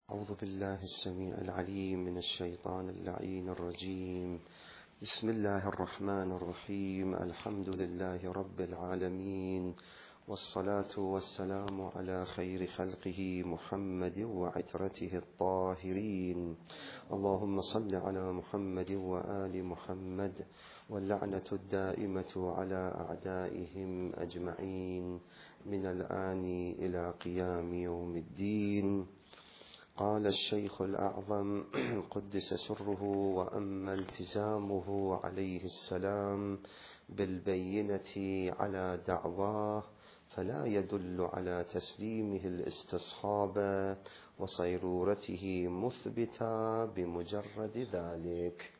أعوذ بالله السميع العليم من الشيطان اللعين الرجيم. بسم الله الرحمن الرحيم. الحمد لله رب العالمين، والصلاة والسلام على خير خلقه محمد وعترته الطاهرين. اللهم صل على محمد وآل محمد، واللعنة الدائمة على أعدائهم أجمعين من الآن إلى قيام يوم الدين. قال الشيخ الأعظم قدس سره: وأما التزامه عليه السلام بالبينة على دعواه فلا يدل على تسليمه الاستصحاب وصيرورته مثبتا بمجرد ذلك.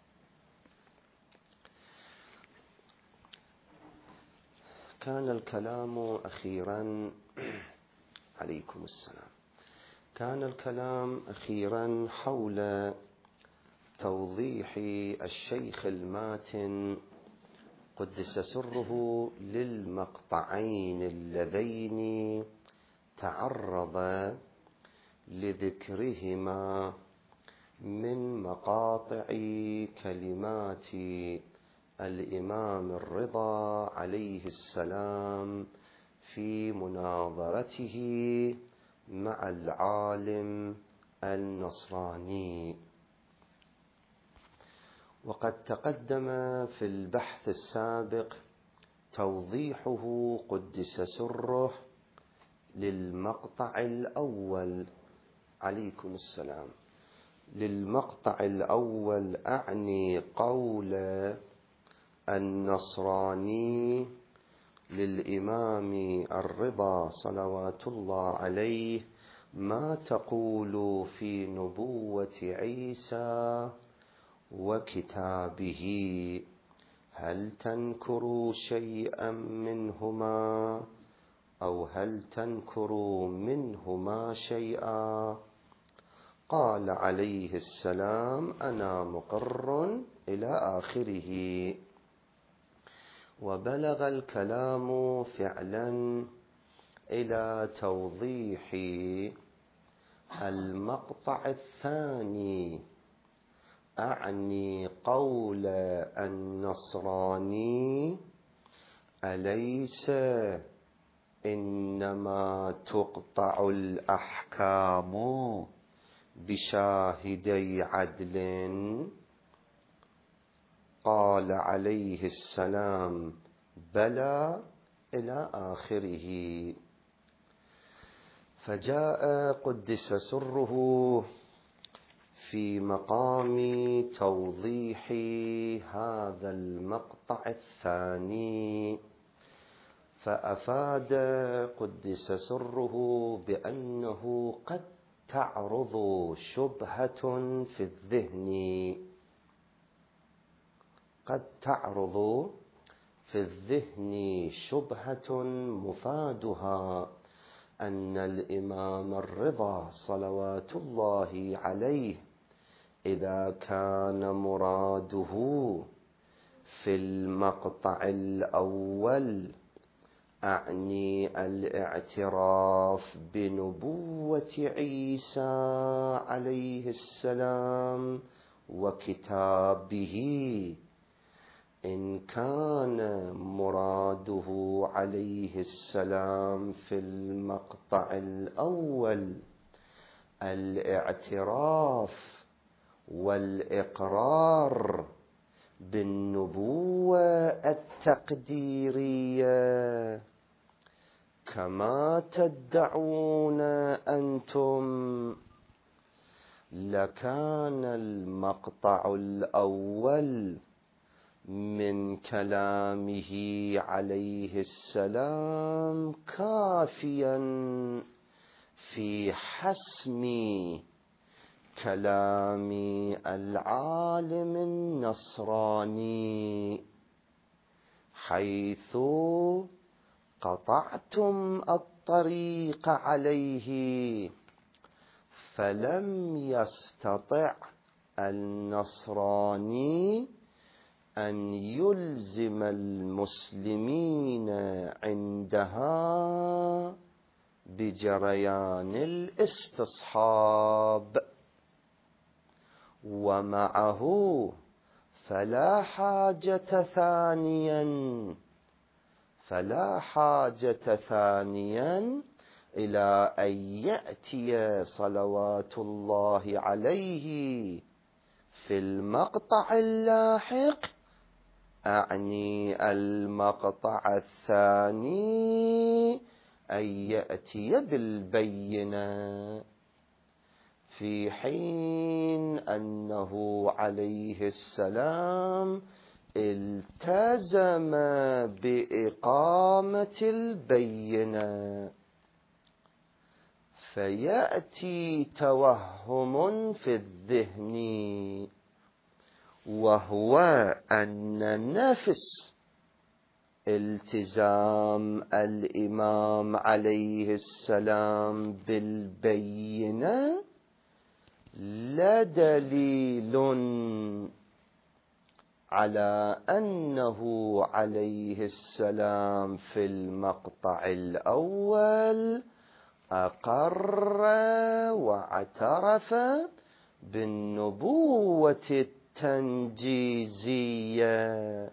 كان الكلام أخيرا عليكم السلام. كان الكلام أخيرا حول توضيح الشيخ الماتن قدس سره للمقطعين اللذين تعرض لذكرهما من مقاطع كلمات الإمام الرضا عليه السلام في مناظرته مع العالم النصراني. وقد تقدم في البحث السابق توضيحه قدس سره للمقطع الأول عليكم السلام. للمقطع الأول أعني قول النصراني للإمام الرضا صلوات الله عليه: ما تقول في نبوة عيسى وكتابه؟ هل تنكر شيئا منهما أو هل تنكر منهما شيئا؟ قال عليه السلام: أنا مقر إلى آخره. وبلغ الكلام فعلا إلى توضيح المقطع الثاني، أعني قول النصراني: أليس إنما تقطع الأحكام بشاهدي عدل؟ قال عليه السلام: بلى، إلى آخره. فجاء قدس سره في مقام توضيح هذا المقطع الثاني، فأفاد قدس سره بأنه قد تعرض شبهة في الذهن، قد تعرض في الذهن شبهة مفادها أن الإمام الرضا صلوات الله عليه إذا كان مراده في المقطع الأول أعني الاعتراف بنبوة عيسى عليه السلام وكتابه، إن كان مراده عليه السلام في المقطع الأول الاعتراف والإقرار بالنبوة التقديرية كما تدعون أنتم، لكان المقطع الأول من كلامه عليه السلام كافيا في حسم كلام العالم النصراني، حيث قطعتم الطريق عليه، فلم يستطع النصراني أن يلزم المسلمين عندها بجريان الاستصحاب، ومعه فلا حاجة ثانيا إلى أن يأتي صلوات الله عليه في المقطع اللاحق، أعني المقطع الثاني، أن يأتي بالبينة، في حين أنه عليه السلام التزم بإقامة البينة. فيأتي توهم في الذهن، وهو أن نفس التزام الإمام عليه السلام بالبينة لدليل على أنه عليه السلام في المقطع الأول أقر واعترف بالنبوة التنجيزية،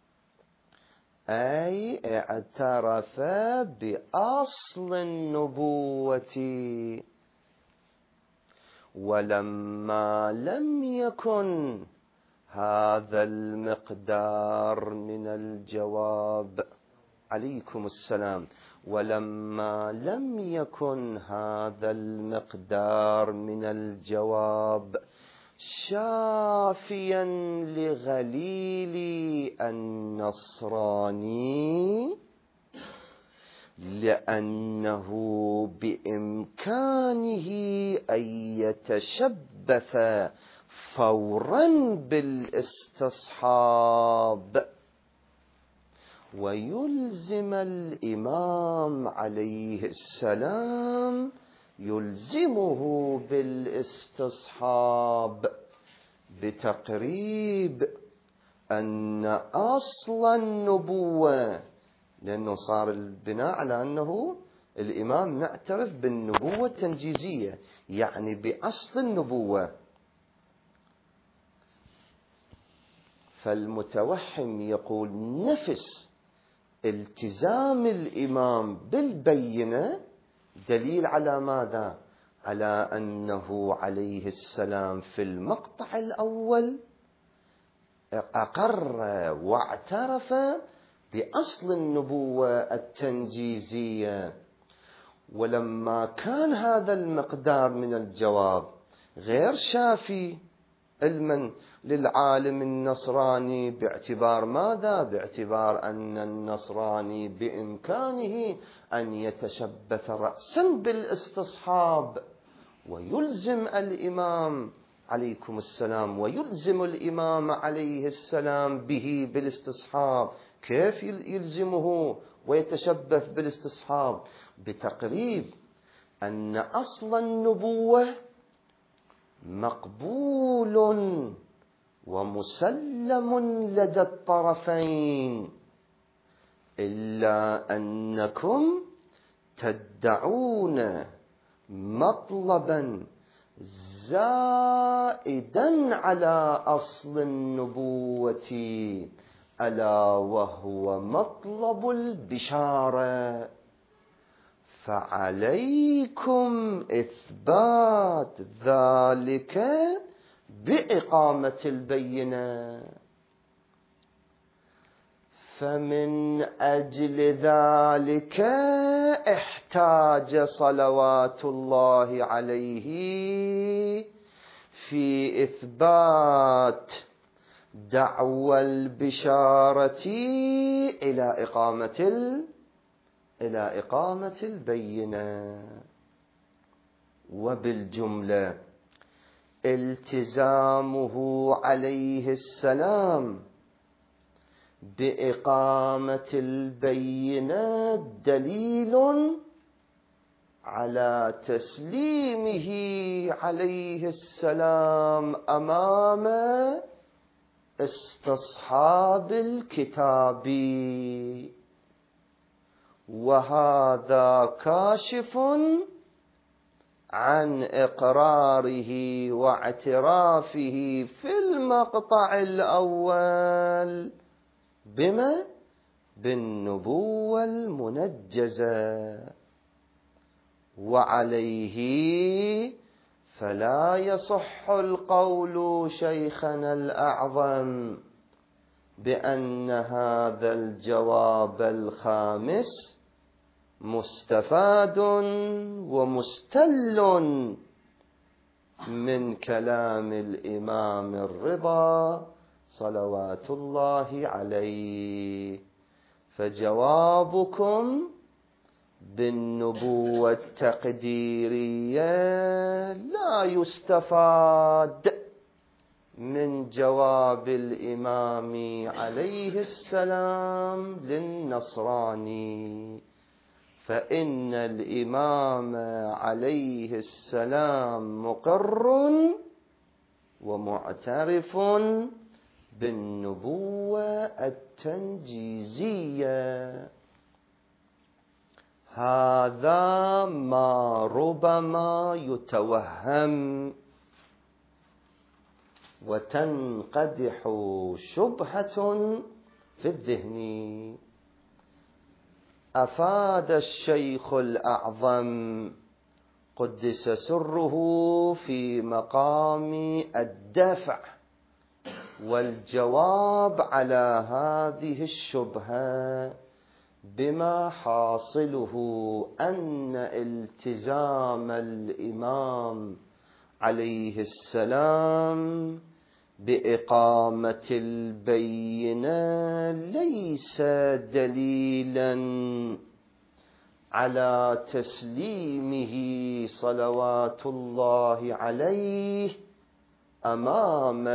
أي اعترف بأصل النبوة. ولما لم يكن هذا المقدار من الجواب، عليكم السلام، ولما لم يكن هذا المقدار من الجواب شافيا لغليل النصراني، لأنه بإمكانه أن يتشبث فورا بالاستصحاب ويلزم الإمام عليه السلام، يلزمه بالاستصحاب بتقريب أن أصل النبوة، لأنه صار البناء على أنه الإمام نعترف بالنبوة التنجيزية، يعني بأصل النبوة. فالمتوهم يقول نفس التزام الإمام بالبينة دليل على ماذا؟ على أنه عليه السلام في المقطع الأول أقر واعترف بأصل النبوة التنجيزية. ولما كان هذا المقدار من الجواب غير شافي علما للعالم النصراني، باعتبار ماذا؟ باعتبار أن النصراني بإمكانه أن يتشبث رأسا بالاستصحاب ويلزم الإمام عليكم السلام، ويلزم الإمام عليه السلام به بالاستصحاب. كيف يلزمه ويتشبث بالاستصحاب؟ بتقريب أن أصل النبوة مقبول ومسلم لدى الطرفين، إلا أنكم تدعون مطلبا زائدا على أصل النبوة، ألا وهو مطلب البشارة، فعليكم إثبات ذلك بإقامة البينة. فمن أجل ذلك احتاج صلوات الله عليه في إثبات دعوى البشارة إلى إقامة البينة. وبالجملة التزامه عليه السلام بإقامة البينة دليل على تسليمه عليه السلام أمام استصحاب الكتاب، وهذا كاشف عن إقراره واعترافه في المقطع الأول بما؟ بالنبوة المنجزة. وعليه فلا يصح القول شيخنا الأعظم بأن هذا الجواب الخامس مستفاد ومستل من كلام الإمام الرضا صلوات الله عليه. فجوابكم بالنبوة التقديرية لا يستفاد من جواب الإمام عليه السلام للنصراني، فإن الإمام عليه السلام مقر ومعترف بالنبوة التنجيزية. هذا ما ربما يتوهم وتنقدح شبهة في الذهن. أفاد الشيخ الأعظم قدس سره في مقام الدفع والجواب على هذه الشبهة بما حاصله أن التزام الإمام عليه السلام بإقامة البينة ليس دليلا على تسليمه صلوات الله عليه أمام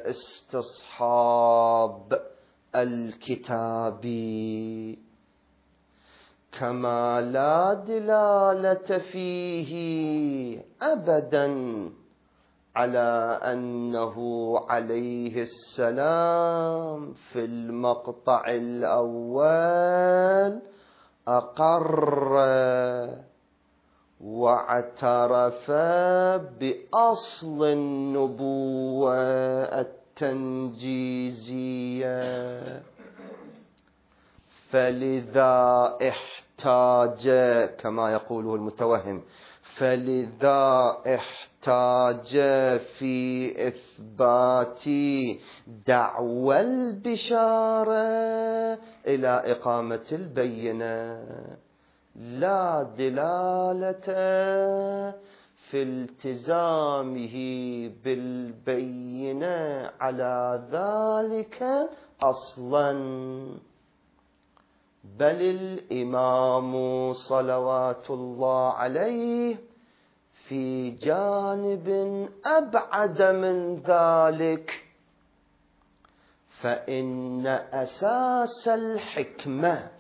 استصحاب الكتاب، كما لا دلالة فيه أبدا على أنه عليه السلام في المقطع الأول أقر واعترف بأصل النبوة التنجيزية، فلذا احتاج كما يقوله المتوهم، فلذا احتاج في إثبات دعوى البشارة إلى إقامة البينة، لا دلالة في التزامه بالبينة على ذلك أصلا. بل الإمام صلوات الله عليه في جانب أبعد من ذلك، فإن أساس الحكمة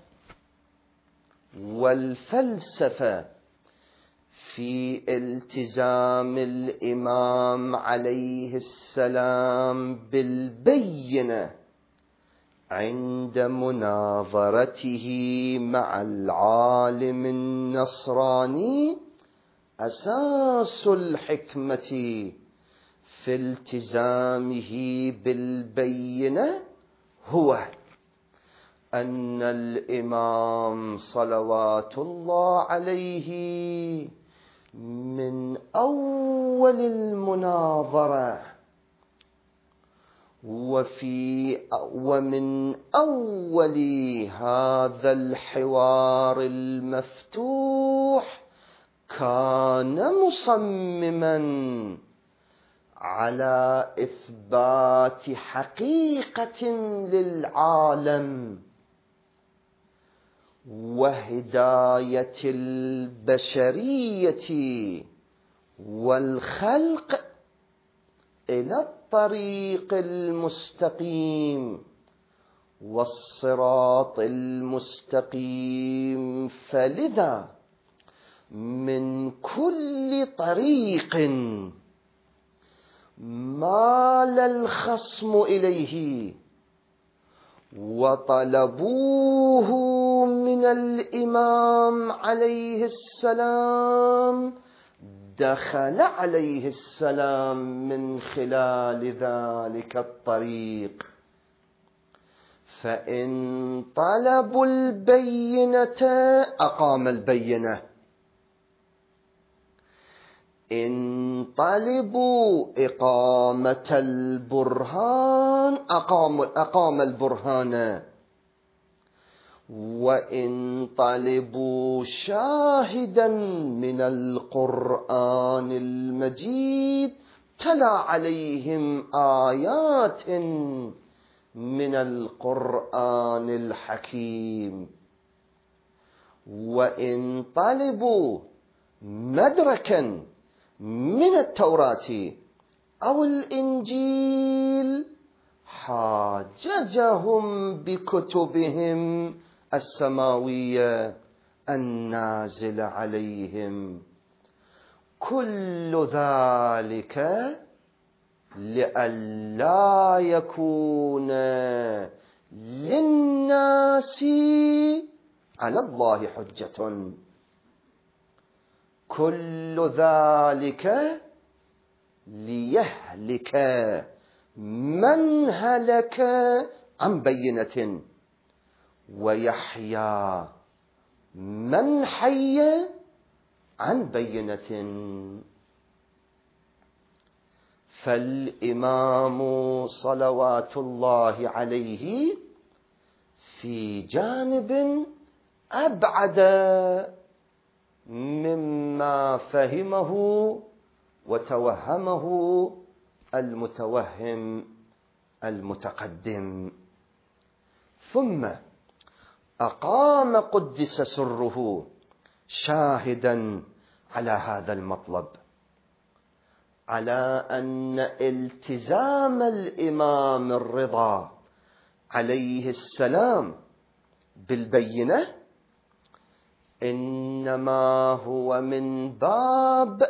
والفلسفة في التزام الإمام عليه السلام بالبينة عند مناظرته مع العالم النصراني، أساس الحكمة في التزامه بالبينة هو أن الإمام صلوات الله عليه من أول المناظرة ومن أول هذا الحوار المفتوح كان مصمما على إثبات حقيقة للعالم وهداية البشرية والخلق إلى الطريق المستقيم والصراط المستقيم. فلذا من كل طريق مال الخصم إليه وطلبوه من من الإمام عليه السلام دخل عليه السلام من خلال ذلك الطريق. فإن طلبوا البينة أقام البينة، إن طلبوا إقامة البرهان أقام البرهان، وإن طلبوا شاهدا من القرآن المجيد تلا عليهم آيات من القرآن الحكيم. وإن طلبوا مدركا من التوراة أو الإنجيل حاججهم بكتبهم السماوية النازل عليهم. كل ذلك لئلا يكون للناس على الله حجة. كل ذلك ليهلك من هلك عن بينة، ويحيى من حي عن بينة. فالإمام صلوات الله عليه في جانب أبعد مما فهمه وتوهمه المتوهم المتقدم. ثم أقام قدس سره شاهدا على هذا المطلب، على أن التزام الإمام الرضا عليه السلام بالبينة إنما هو من باب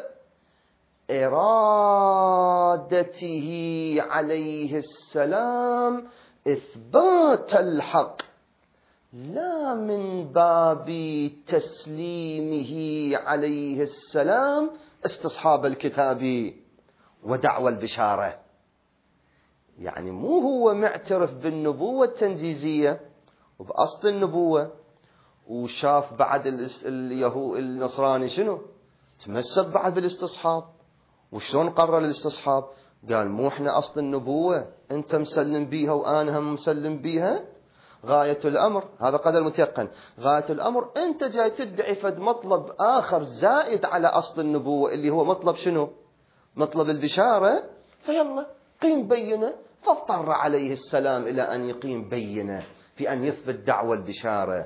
إرادته عليه السلام إثبات الحق، لا من باب تسليمه عليه السلام استصحاب الكتاب ودعوى البشارة. يعني مو هو معترف بالنبوة التنجيزية وبأصل النبوة، وشاف بعد النصراني شنو تمسك بعد بالاستصحاب، وشلون قرر الاستصحاب؟ قال مو احنا أصل النبوة أنت مسلم بيها وأنا هم مسلم بيها. غاية الأمر هذا قدر متيقن، غاية الأمر أنت جاي تدعي فد مطلب آخر زائد على أصل النبوة اللي هو مطلب شنو؟ مطلب البشارة. فيلا قيم بينة. فاضطر عليه السلام إلى أن يقيم بينة في أن يثبت دعوى البشارة.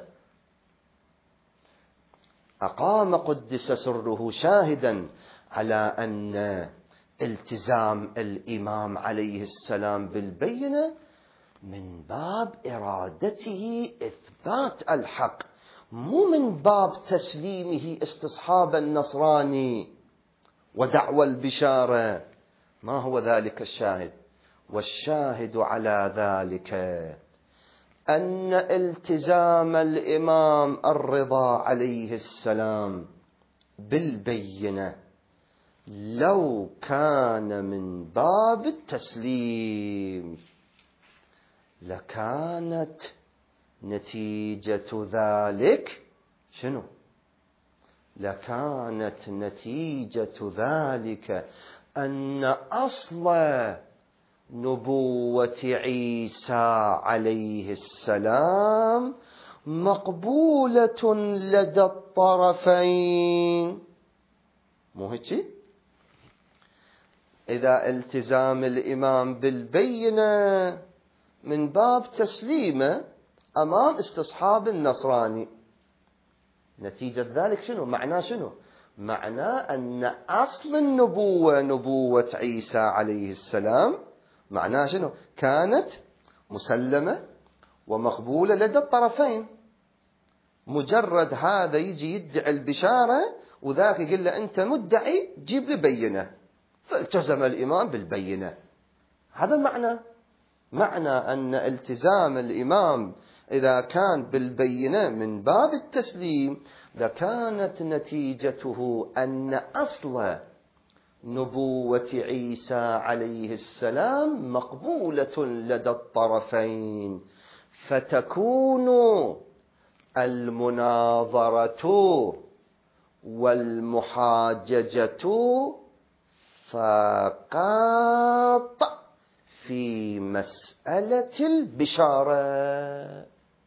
أقام قدس سره شاهدا على أن التزام الإمام عليه السلام بالبينة من باب إرادته إثبات الحق، مو من باب تسليمه استصحاب النصراني ودعوى البشارة. ما هو ذلك الشاهد؟ والشاهد على ذلك أن التزام الإمام الرضا عليه السلام بالبينة لو كان من باب التسليم لكانت نتيجة ذلك شنو؟ لكانت نتيجة ذلك أن أصل نبوة عيسى عليه السلام مقبولة لدى الطرفين. مو هيك؟ إذا التزام الإمام بالبينة من باب تسليمه أمام استصحاب النصراني، نتيجة ذلك شنو؟ معناه شنو؟ معناه أن أصل النبوة نبوة عيسى عليه السلام معناه شنو؟ كانت مسلمة ومقبولة لدى الطرفين. مجرد هذا يجي يدعي البشارة وذاك يقول له أنت مدعي جيب لي بينة، فالتزم الإمام بالبينة. هذا معنى أن التزام الإمام إذا كان بالبينة من باب التسليم لكانت نتيجته أن أصل نبوة عيسى عليه السلام مقبولة لدى الطرفين، فتكون المناظرة والمحاججة فقط في مسألة البشارة.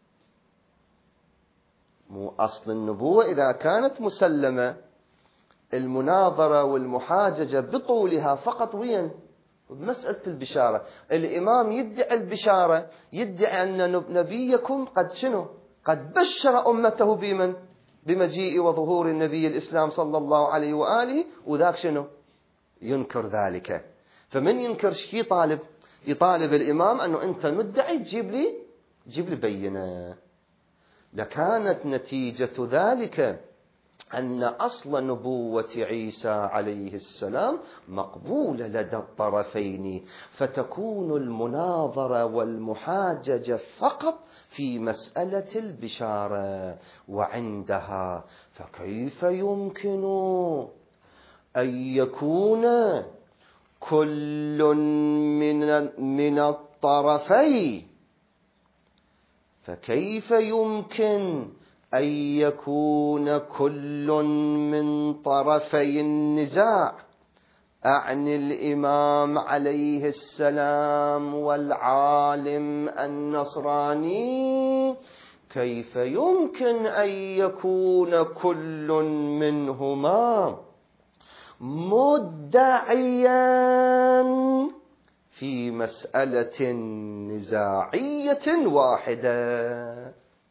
مو أصل النبوة إذا كانت مسلمة، المناظرة والمحاججة بطولها فقط وين؟ بمسألة البشارة. الإمام يدعي البشارة، يدعي أن نبيكم قد شنو؟ قد بشر أمته بمن؟ بمجيء وظهور النبي الإسلام صلى الله عليه وآله، وذاك شنو؟ ينكر ذلك. فمن ينكر شي طالب؟ يطالب الإمام أنه أنت مدعي تجيب لي بينة. لكانت نتيجة ذلك أن أصل نبوة عيسى عليه السلام مقبولة لدى الطرفين، فتكون المناظرة والمحاججة فقط في مسألة البشارة. وعندها فكيف يمكن أن يكون كل من الطرفين، فكيف يمكن أن يكون كل من طرفي النزاع، أعني الإمام عليه السلام والعالم النصراني، كيف يمكن أن يكون كل منهما مدعيا في مسألة نزاعية واحدة؟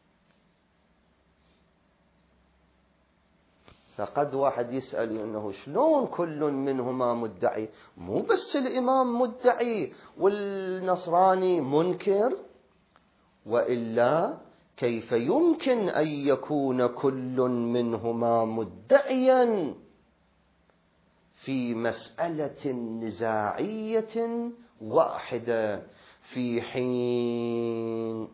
فقد واحد يسأل أنه شلون كل منهما مدعي؟ مو بس الإمام مدعي والنصراني منكر، وإلا كيف يمكن أن يكون كل منهما مدعيا في مسألة نزاعية واحدة في حين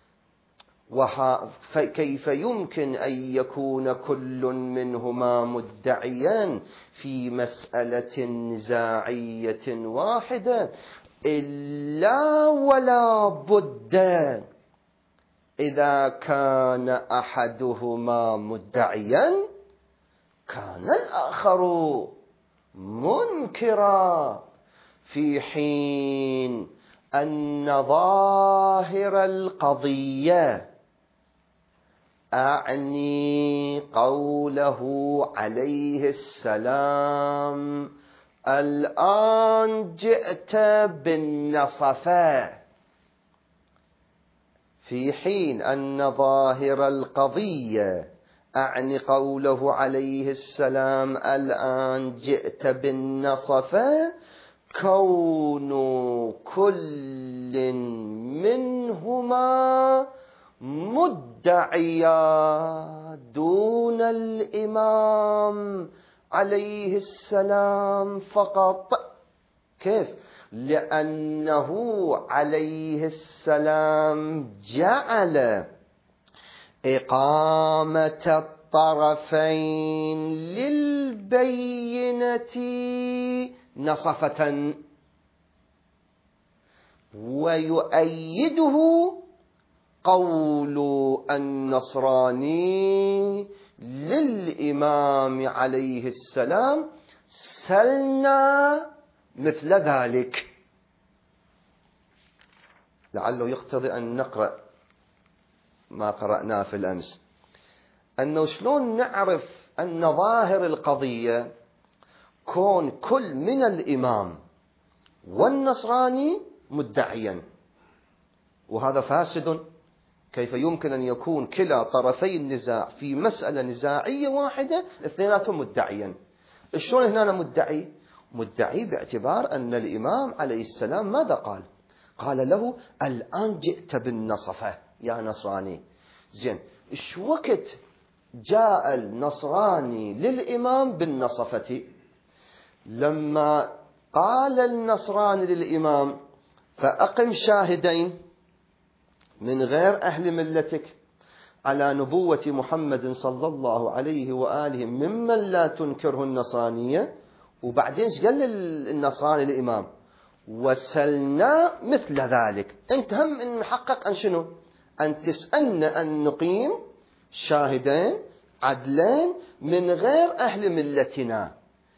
كيف يمكن أن يكون كل منهما مدعيا في مسألة نزاعية واحدة إلا ولا بد إذا كان أحدهما مدعيا كان الآخر منكرا، في حين أن ظاهر القضية، أعني قوله عليه السلام الآن جئت بالنصفة، في حين أن ظاهر القضية أعني قوله عليه السلام الآن جئت بالنصفة كون كل منهما مدعيا دون الإمام عليه السلام فقط. كيف؟ لأنه عليه السلام جعل إقامة الطرفين للبينة نصفة، ويؤيده قول النصراني للإمام عليه السلام سلنا مثل ذلك. لعله يقتضي أن نقرأ ما قرأناه في الأمس، أنه شلون نعرف أن ظاهر القضية كون كل من الإمام والنصراني مدعيا، وهذا فاسد. كيف يمكن أن يكون كلا طرفي النزاع في مسألة نزاعية واحدة اثنيناتهم مدعيا؟ شلون هنا مدعي باعتبار أن الإمام عليه السلام ماذا قال؟ قال له الآن جئت بالنصفة يا نصراني. زين، إيش وقت جاء النصراني للإمام بالنصفة؟ لما قال النصراني للإمام فأقم شاهدين، من غير أهل ملتك على نبوة محمد صلى الله عليه وآله ممن لا تنكره النصرانية. وبعدين قال النصراني الإمام وسلنا مثل ذلك، أنت هم أن نحقق أن شنو؟ أن تسألنا أن نقيم شاهدين عدلين من غير أهل ملتنا.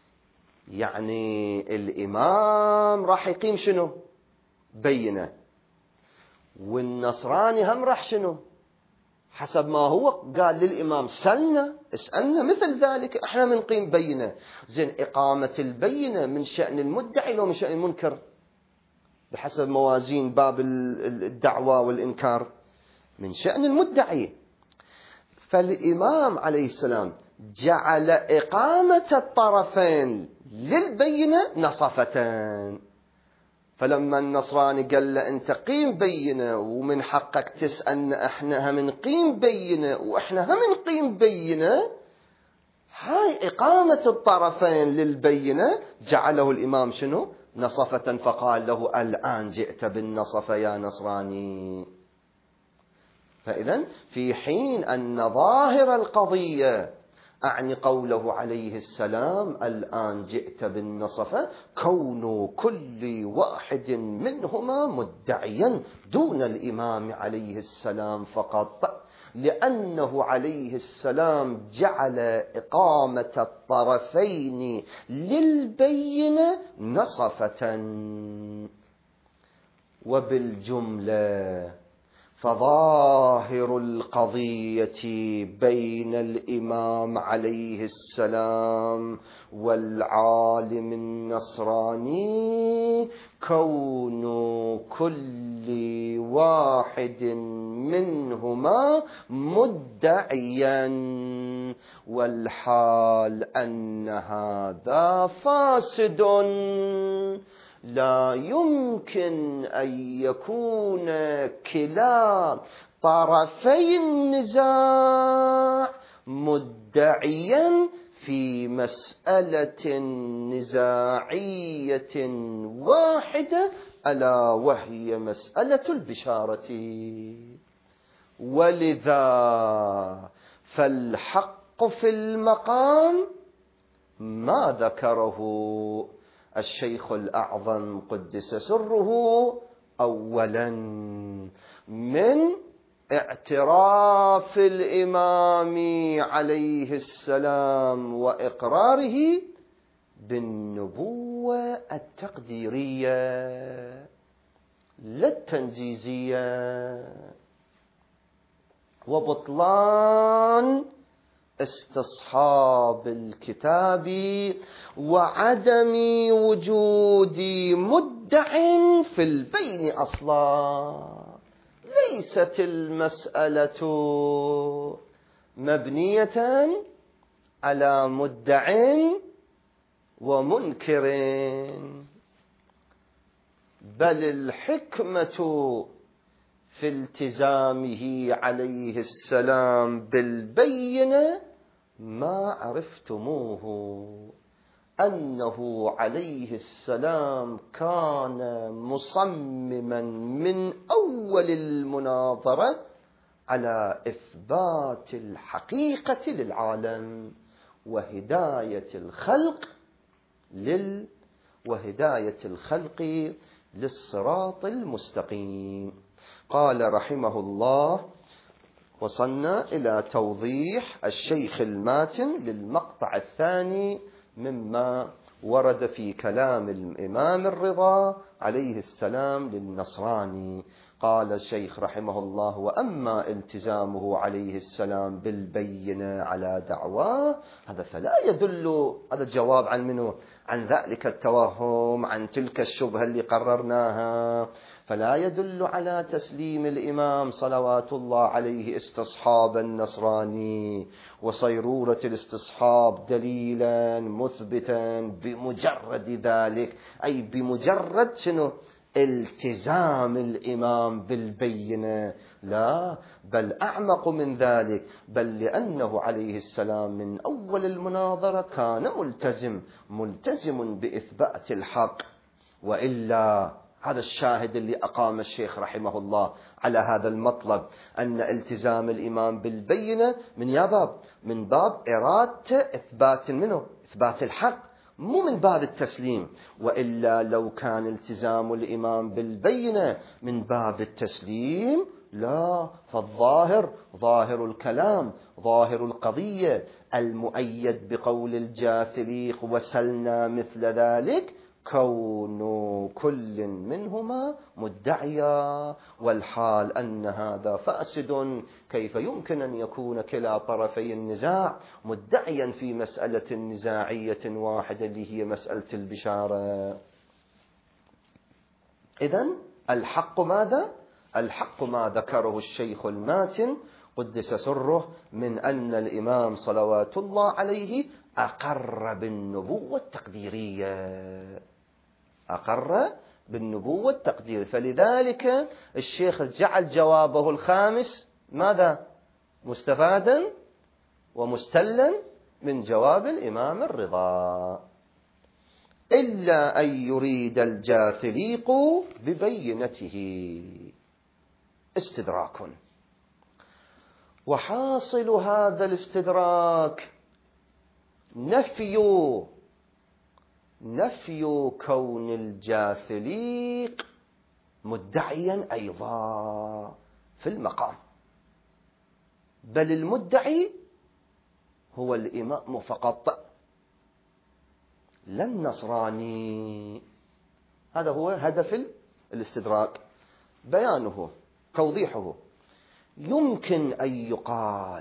يعني الإمام راح يقيم شنو؟ بينة، والنصراني هم راح شنو؟ حسب ما هو قال للإمام سلنا اسألنا مثل ذلك احنا منقيم بينة. زين إقامة البينة من شأن المدعي لو من شأن المنكر؟ بحسب موازين باب الدعوة والإنكار من شأن المدعي. فالإمام عليه السلام جعل إقامة الطرفين للبينة نصفتان. فلما النصراني قال له أنت قيم بينة ومن حقك تسألنا احنا هم نقيم بينة واحنا هم نقيم بينة، هاي إقامة الطرفين للبينة جعله الإمام شنو؟ نصفة. فقال له الآن جئت بالنصف يا نصراني. فإذن في حين أن ظاهر القضية أعني قوله عليه السلام الآن جئت بالنصف، كون كل واحد منهما مدعيا دون الإمام عليه السلام فقط، لأنه عليه السلام جعل إقامة الطرفين للبينة نصفة. وبالجملة فظاهر القضية بين الإمام عليه السلام والعالم النصراني كون كل واحد منهما مدعيا، والحال أن هذا فاسد لا يمكن أن يكون كلا طرفي النزاع مدعيا في مسألة نزاعية واحدة ألا وهي مسألة البشارة. ولذا فالحق في المقام ما ذكره الشيخ الأعظم قدس سره أولا من اعتراف الإمام عليه السلام وإقراره بالنبوة التقديرية لا التنجيزية، وبطلان استصحاب الكتاب وعدم وجود مدع في البين أصلا. ليست المسألة مبنية على مدع ومنكر، بل الحكمة في التزامه عليه السلام بالبينة ما عرفتموه أنه عليه السلام كان مصمما من أول المناظرة على إثبات الحقيقة للعالم وهداية الخلق للصراط المستقيم. قال رحمه الله: وصلنا إلى توضيح الشيخ الماتن للمقطع الثاني مما ورد في كلام الإمام الرضا عليه السلام للنصراني. قال الشيخ رحمه الله: وأما التزامه عليه السلام بالبينة على دعواه، هذا فلا يدل، هذا الجواب عن منه؟ عن ذلك التوهم، عن تلك الشبهة اللي قررناها، فلا يدل على تسليم الإمام صلوات الله عليه استصحاب النصراني وصيرورة الاستصحاب دليلا مثبتا بمجرد ذلك، أي بمجرد شنو؟ التزام الإمام بالبينة. لا، بل أعمق من ذلك، بل لأنه عليه السلام من أول المناظرة كان ملتزم بإثبات الحق، وإلا هذا الشاهد اللي أقام الشيخ رحمه الله على هذا المطلب، أن التزام الإمام بالبينة من باب إرادة إثبات منه، إثبات الحق، مو من باب التسليم. وإلا لو كان التزام الإمام بالبينة من باب التسليم، لا، فالظاهر ظاهر الكلام، ظاهر القضية المؤيد بقول الجاثليق وسلنا مثل ذلك كون كل منهما مدعيا، والحال أن هذا فاسد. كيف يمكن أن يكون كلا طرفي النزاع مدعيا في مسألة نزاعية واحدة اللي هي مسألة البشارة؟ إذن الحق ماذا؟ الحق ما ذكره الشيخ الماتن قدس سره من أن الإمام صلوات الله عليه أقر بالنبوة التقديرية، أقر بالنبوة التقديرية. فلذلك الشيخ جعل جوابه الخامس ماذا؟ مستفادا ومستلا من جواب الإمام الرضا، إلا أن يريد الجاثليق ببينته استدراك. وحاصل هذا الاستدراك نفي كون الجاثليق مدعيا أيضا في المقام، بل المدعي هو الإمام فقط لا النصراني. هذا هو هدف الاستدراك، بيانه، توضيحه. يمكن أن يقال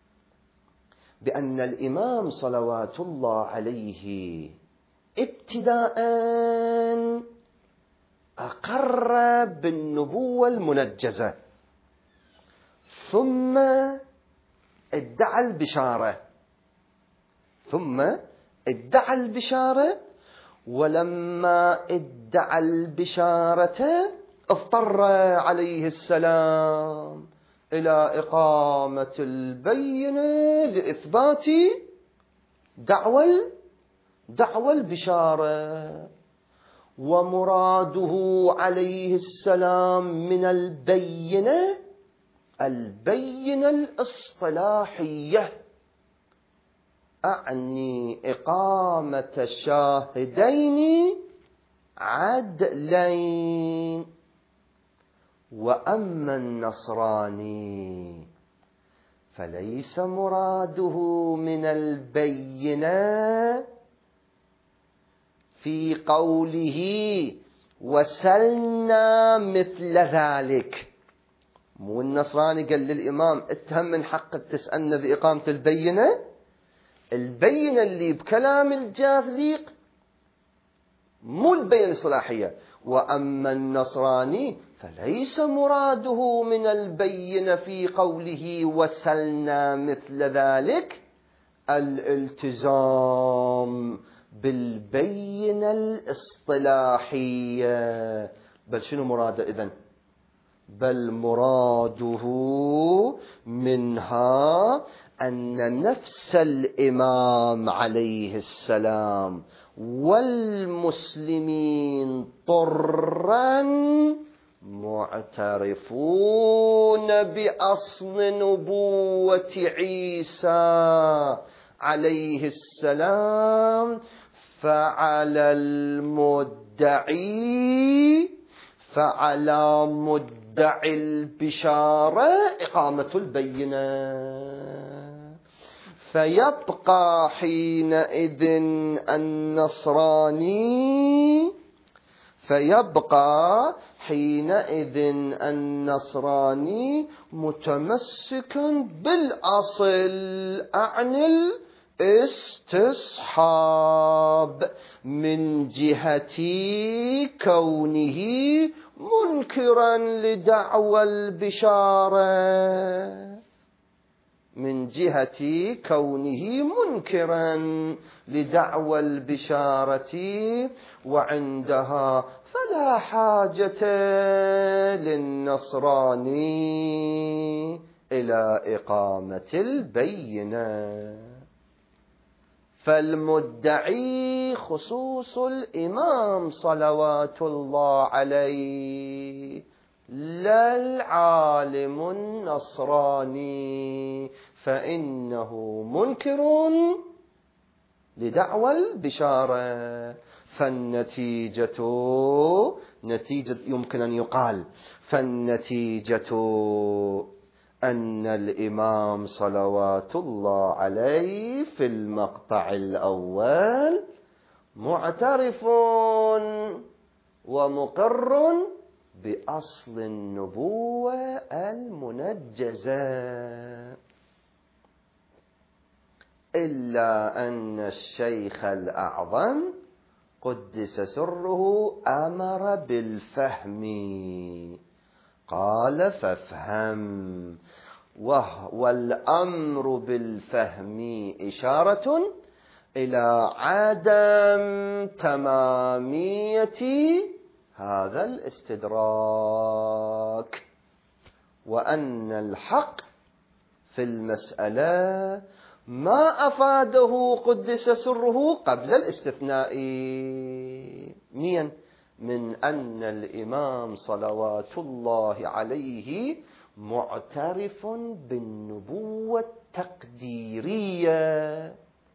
بأن الإمام صلوات الله عليه ابتداء أقر بالنبوة المنجزة، ثم ادعى البشارة، ولما ادعى البشارة اضطر عليه السلام إلى إقامة البينة لإثبات دعوى البشارة. ومراده عليه السلام من البينة الاصطلاحية، أعني إقامة شاهدين عدلين. وأما النصراني فليس مراده من البينة في قوله وسلنا مثل ذلك. مو النصراني قال للإمام اتهم من حقك تسألنا بإقامة البينة اللي بكلام الجاثليق، مو البينة الإصلاحية. وأما النصراني فليس مراده من البينة في قوله وسلنا مثل ذلك الالتزام بالبينة الاصطلاحية، بل شنو مراده إذن؟ بل مراده منها أن نفس الإمام عليه السلام والمسلمين طرا معترفون بأصل نبوة عيسى عليه السلام، فعلى مدعي البشارة إقامة البينة. فيبقى حينئذ النصراني متمسكا بالأصل، أعني الاستصحاب، من جهة كونه منكرا لدعوى البشارة، من جهة كونه منكرا لدعوى البشارة، وعندها فلا حاجة للنصراني إلى إقامة البينة. فالمدعي خصوص الإمام صلوات الله عليه لا العالم النصراني، فإنه منكر لدعوى البشارة. فالنتيجة يمكن أن يقال فالنتيجة أن الإمام صلوات الله عليه في المقطع الأول معترف ومقر بأصل النبوة المنجزة، إلا أن الشيخ الأعظم قدس سره أمر بالفهم، قال فافهم، والأمر بالفهم إشارة إلى عدم تمامية هذا الاستدراك، وأن الحق في المسألة ما أفاده قدس سره قبل الاستثناء من أن الإمام صلوات الله عليه معترف بالنبوة التقديرية،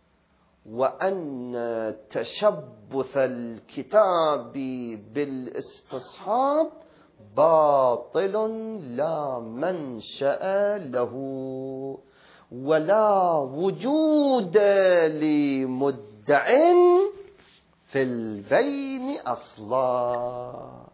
وأن تشبث الكتاب بالاستصحاب باطل لا منشأ له ولا وجود لمدع في البين أصلا.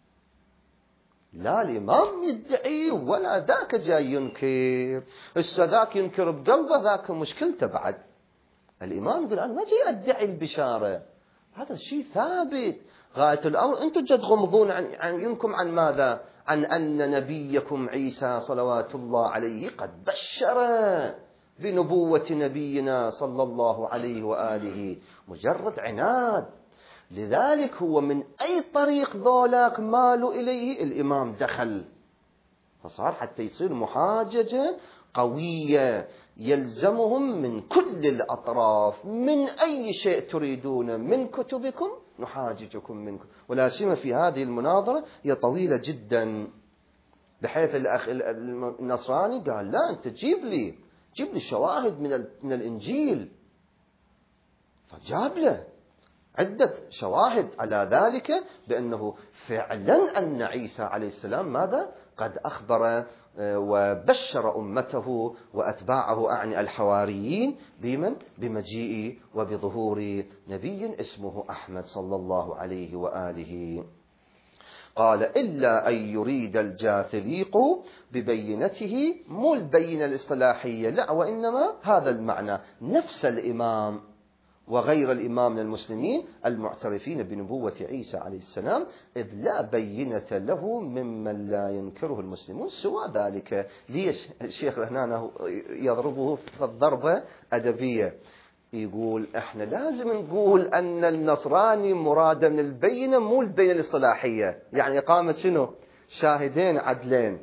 لا الإمام يدعي ولا ذاك جاي ينكر، ذاك ينكر بقلبه، ذاك مشكلته. بعد الإمام يقول أنا ما جاي أدعي البشارة، هذا الشيء ثابت غاية الأمر. أنتم جد غمضون عيونكم عن ماذا؟ عن أن نبيكم عيسى صلوات الله عليه قد بشر بنبوة نبينا صلى الله عليه وآله، مجرد عناد. لذلك هو من أي طريق ذولاك مالوا إليه الإمام دخل، فصار حتى يصير محاججة قوية يلزمهم من كل الأطراف، من أي شيء تريدون من كتبكم نحاججكم منكم. ولا سيما في هذه المناظرة هي طويلة جدا، بحيث الأخ النصراني قال لا أنت جيب لي شواهد من الإنجيل، فجاب له عدة شواهد على ذلك بأنه فعلا أن عيسى عليه السلام ماذا؟ قد أخبر وبشر أمته وأتباعه أعني الحواريين بمجيء وبظهور نبي اسمه أحمد صلى الله عليه وآله. قال إلا أن يريد الجاثليق ببينته، مو البينة الاصطلاحية، لا، وإنما هذا المعنى نفس الإمام وغير الإمام من المسلمين المعترفين بنبوة عيسى عليه السلام، إذ لا بينة له ممن لا ينكره المسلمون سوى ذلك. ليش الشيخ هنا يضربه في الضربة أدبية؟ يقول إحنا لازم نقول أن النصراني مراد من البينة مو البينة الاصطلاحية، يعني إقامة شنو؟ شاهدين عدلين.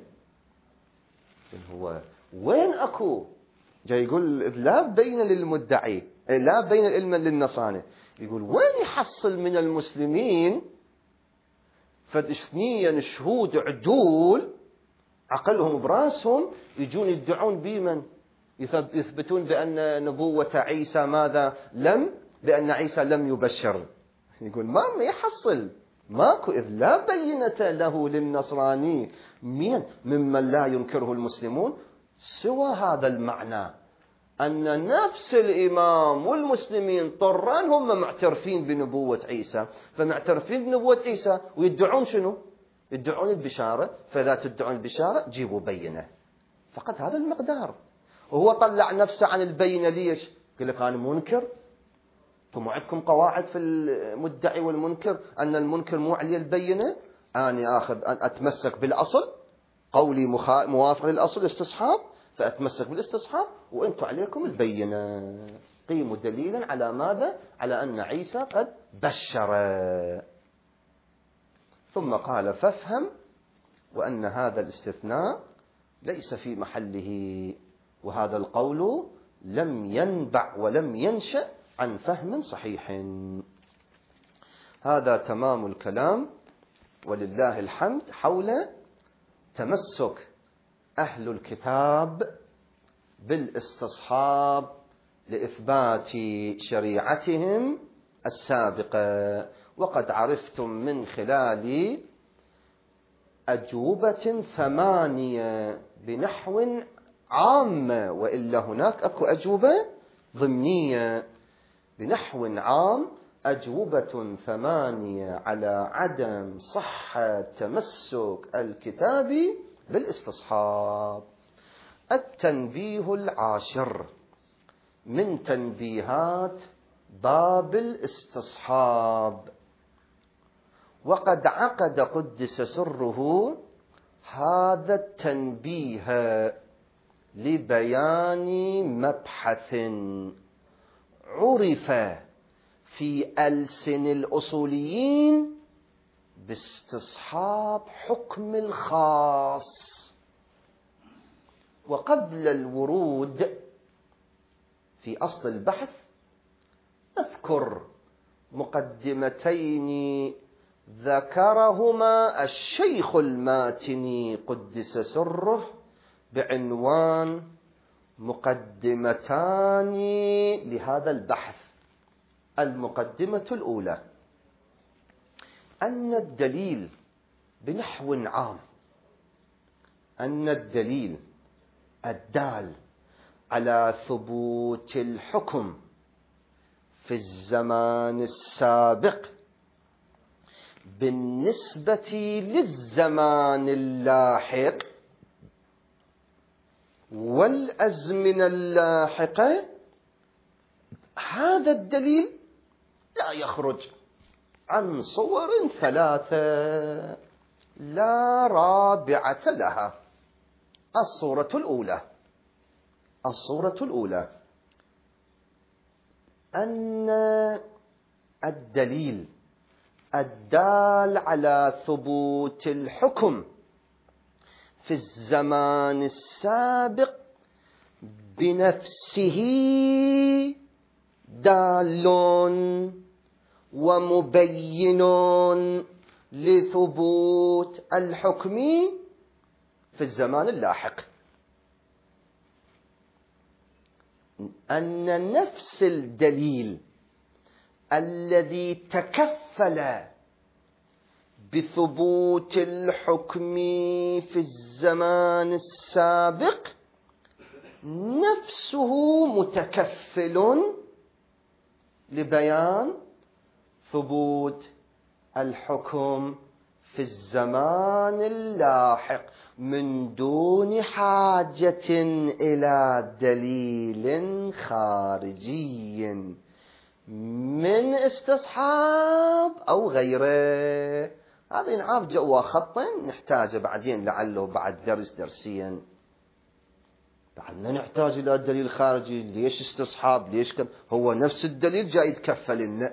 هو وين أكو جاي يقول لا بين للمدعي، لا بين العلم للنصانى، يقول وين يحصل من المسلمين فاثنين شهود عدول عقلهم براسهم يجون يدعون بمن يثبتون بأن نبوة عيسى ماذا بأن عيسى لم يبشر. يقول ما يحصل، ماكو، إذ لا بينة له للنصراني ممن لا ينكره المسلمون سوى هذا المعنى، أن نفس الإمام والمسلمين طران هم معترفين بنبوة عيسى، فمعترفين بنبوة عيسى ويدعون شنو؟ يدعون البشارة. فإذا تدعون البشارة جيبوا بينة، فقط هذا المقدار. وهو طلع نفسه عن البينة. ليش؟ قال لك أنا منكر، ثم عندكم قواعد في المدعي والمنكر أن المنكر مو عليه البينة، أنا أتمسك بالأصل، قولي موافق للأصل استصحاب، فأتمسك بالاستصحاب، وأنتم عليكم البينة، قيموا دليلا على ماذا؟ على أن عيسى قد بشر. ثم قال فافهم، وأن هذا الاستثناء ليس في محله، وهذا القول لم ينبع ولم ينشأ عن فهم صحيح. هذا تمام الكلام ولله الحمد حول تمسك أهل الكتاب بالاستصحاب لإثبات شريعتهم السابقة. وقد عرفتم من خلال أجوبة 8 بنحو عامة، وإلا هناك أكو أجوبة ضمنية بنحو عام، أجوبة 8 على عدم صحة تمسك الكتاب بالاستصحاب. التنبيه العاشر من تنبيهات باب الاستصحاب. وقد عقد قدس سره هذا التنبيه لبيان مبحث عرف في ألسن الأصوليين باستصحاب حكم الخاص. وقبل الورود في أصل البحث أذكر مقدمتين ذكرهما الشيخ الماتني قدس سره بعنوان مقدمتان لهذا البحث. المقدمة الأولى أن الدليل بنحو عام، أن الدليل الدال على ثبوت الحكم في الزمان السابق بالنسبة للزمان اللاحق والأزمنة اللاحقة، هذا الدليل لا يخرج عن صور 3 لا رابعة لها. الصورة الأولى أن الدليل الدال على ثبوت الحكم في الزمان السابق بنفسه دال ومبين لثبوت الحكم في الزمان اللاحق. أن نفس الدليل الذي تكفل بثبوت الحكم في الزمان السابق نفسه متكفل لبيان ثبوت الحكم في الزمان اللاحق من دون حاجة إلى دليل خارجي من استصحاب أو غيره. هذا ينعرف جوا خط نحتاجه بعدين لعله بعد درسيا. بعدنا نحتاج إلى دليل خارجي. ليش استصحاب؟ ليش هو نفس الدليل جاي يتكفل لنا.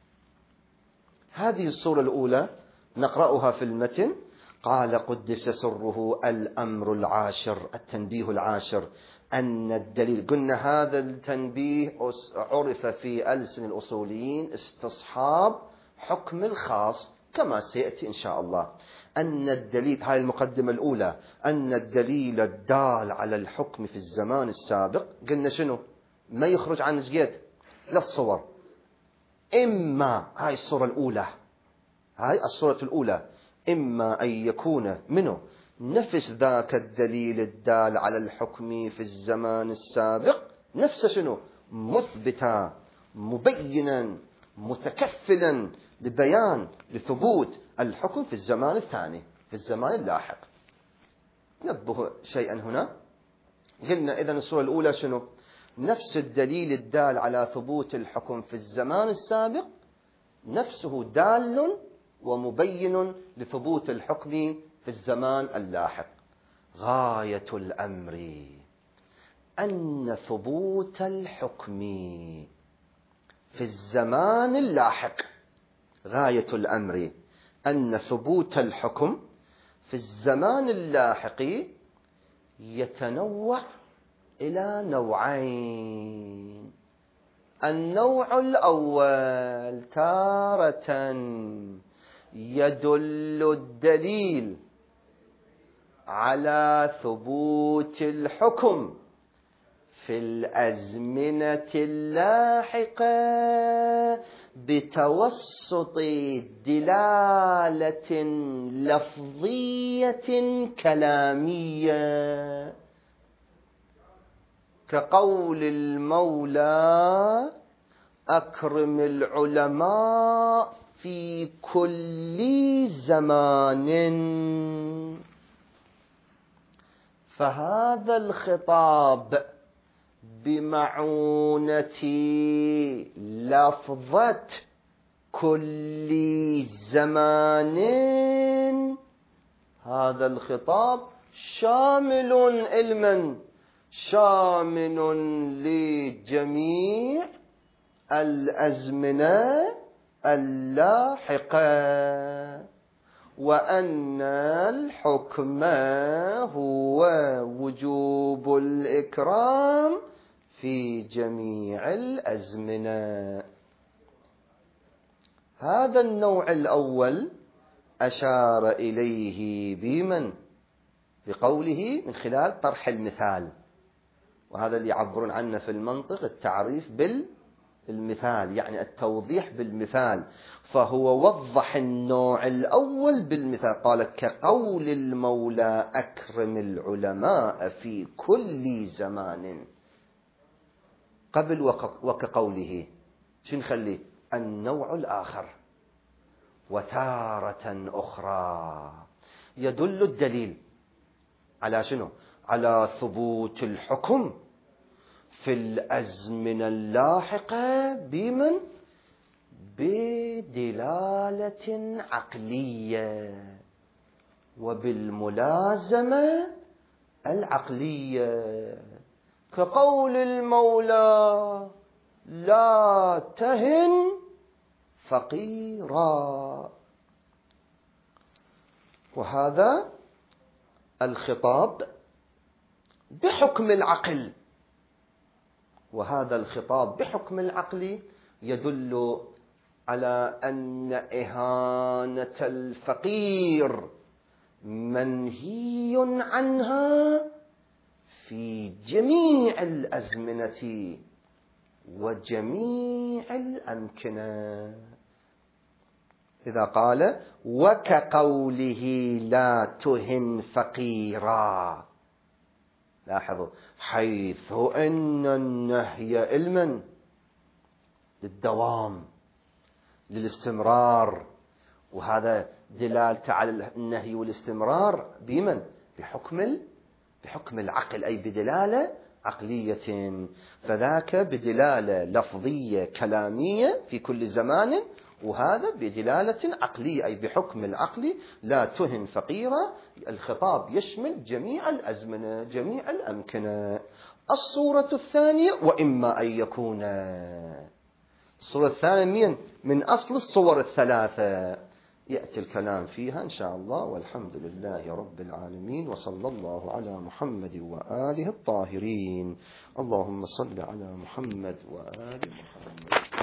هذه الصورة الأولى نقرأها في المتن. قال قدس سره الأمر العاشر، التنبيه العاشر، أن الدليل، قلنا هذا التنبيه عرف في ألسن الأصوليين استصحاب حكم الخاص كما سيأتي إن شاء الله. أن الدليل، هاي المقدمة الأولى، أن الدليل الدال على الحكم في الزمان السابق، قلنا شنو؟ ما يخرج عن جيد 3 صور. إما هاي الصورة الأولى، هاي الصورة الأولى، إما أن يكون منه نفس ذاك الدليل الدال على الحكم في الزمان السابق، نفس شنو؟ مثبتا مبينا متكفلا لبيان لثبوت الحكم في الزمان الثاني، في الزمان اللاحق. نبه شيئا هنا. قلنا إذن الصورة الأولى شنو؟ نفس الدليل الدال على ثبوت الحكم في الزمان السابق نفسه دال ومبين لثبوت الحكم في الزمان اللاحق. غاية الأمر أن ثبوت الحكم في الزمان اللاحق، غاية الأمر أن ثبوت الحكم في الزمان اللاحق يتنوع إلى نوعين. النوع الأول تارة يدل الدليل على ثبوت الحكم في الأزمنة اللاحقة بتوسط دلالة لفظية كلامية، كقول المولى أكرم العلماء في كل زمان. فهذا الخطاب بمعونة لفظة كل زمان، هذا الخطاب شامل علما، شامل لجميع الأزمنة اللاحقة، وأن الحكم هو وجوب الإكرام في جميع الأزمنة. هذا النوع الأول أشار إليه بمن؟ بقوله من خلال طرح المثال، وهذا اللي يعبرون عنه في المنطق التعريف بالمثال، يعني التوضيح بالمثال. فهو وضح النوع الأول بالمثال، قال كقول المولى أكرم العلماء في كل زمان، قبل وكقوله شو نخليه؟ النوع الآخر وتارة أخرى يدل الدليل على شنو؟ على ثبوت الحكم في الأزمنة اللاحقة بمن؟ بدلالة عقلية وبالملازمة العقلية، كقول المولى لا تهن فقيرا. وهذا الخطاب بحكم العقل، وهذا الخطاب بحكم العقل يدل على أن إهانة الفقير منهي عنها في جميع الأزمنة وجميع الأمكنة. إذا قال وكقوله لا تهن فقيرا، لاحظوا، حيث أن النهي علما للدوام للاستمرار، وهذا دلالة على النهي والاستمرار بمن؟ بحكم العقل، أي بدلالة عقلية، فذاك بدلالة لفظية كلامية في كل زمان، وهذا بدلالة عقلية أي بحكم العقل. لا تهن فقيرا، الخطاب يشمل جميع الأزمنة جميع الأمكنة. الصورة الثانية وإما أن يكون، الصورة الثانية من أصل الصور الثلاثة يأتي الكلام فيها إن شاء الله، والحمد لله رب العالمين، وصلى الله على محمد وآله الطاهرين. اللهم صل على محمد وآل محمد.